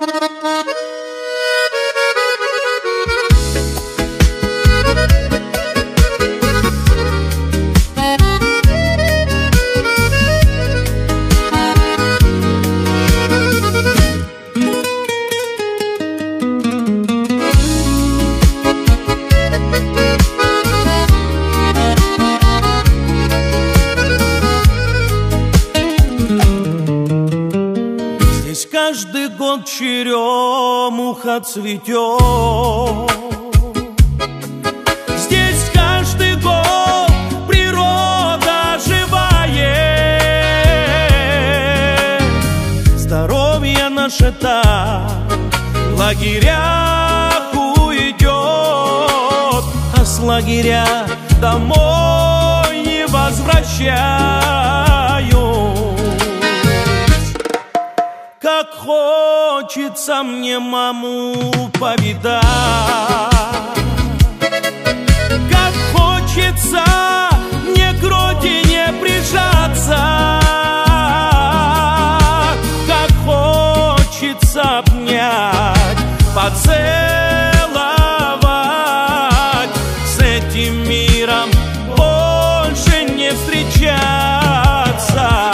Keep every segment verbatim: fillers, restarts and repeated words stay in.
Каждый год черемуха цветет. Здесь каждый год природа живая. Здоровье наше так в лагерях уйдет, а с лагеря домой не возвращают. Как хочется мне маму повидать, как хочется мне к родине прижаться, как хочется обнять, поцеловать, с этим миром больше не встречаться.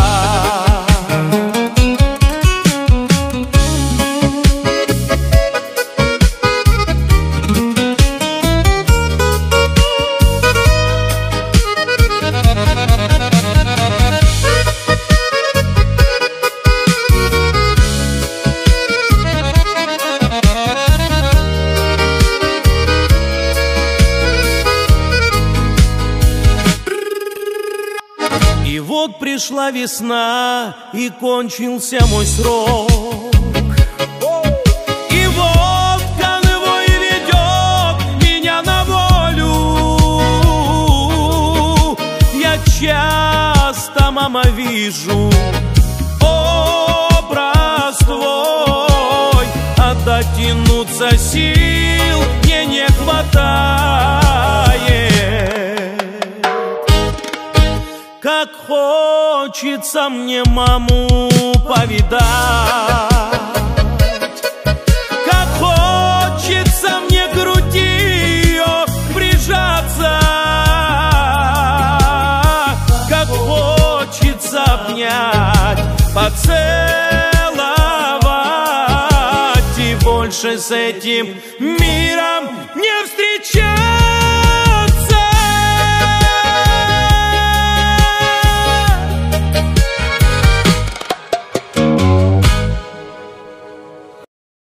И вот пришла весна, и кончился мой срок. И вот конвой ведет меня на волю. Я часто, мама, вижу образ твой, а дотянуться сил мне не хватает. Как хочется мне маму повидать, как хочется мне к груди ее прижаться, как хочется обнять, поцеловать, и больше с этим миром не